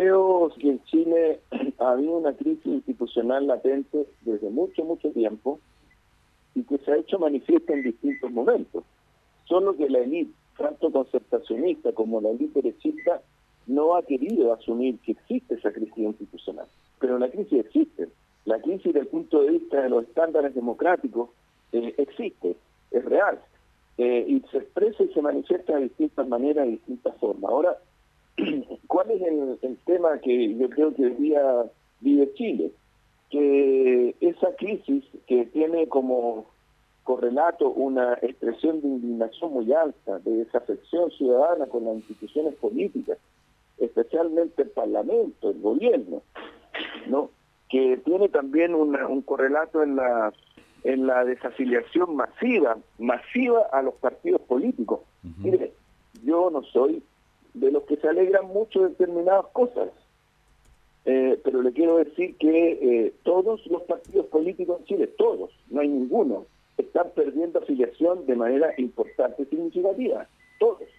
creo que en Chile ha habido una crisis institucional latente desde mucho tiempo y que se ha hecho manifiesta en distintos momentos. Solo que la élite, tanto concertacionista como la élite derechista, no ha querido asumir que existe esa crisis institucional. Pero la crisis existe. La crisis desde el punto de vista de los estándares democráticos existe, es real. Y se expresa y se manifiesta de distintas maneras y distintas formas. Ahora, ¿cuál es el tema que yo creo que hoy día vive Chile? Que esa crisis que tiene como correlato una expresión de indignación muy alta, de desafección ciudadana con las instituciones políticas, especialmente el Parlamento, el gobierno, ¿no? Que tiene también un correlato en la desafiliación masiva a los partidos políticos. Mire, yo no soy de los que se alegran mucho de determinadas cosas, pero le quiero decir que todos los partidos políticos en Chile, todos, no hay ninguno, están perdiendo afiliación de manera importante, significativa, todos.